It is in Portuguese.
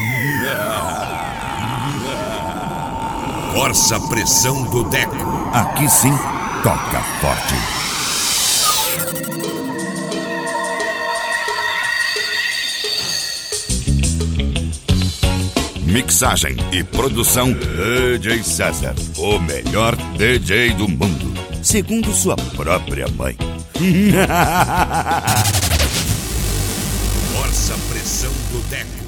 Força Pressão do Deco. Aqui sim, toca forte. Mixagem e produção DJ César, o melhor DJ do mundo, segundo sua própria mãe. Força Pressão do Deco.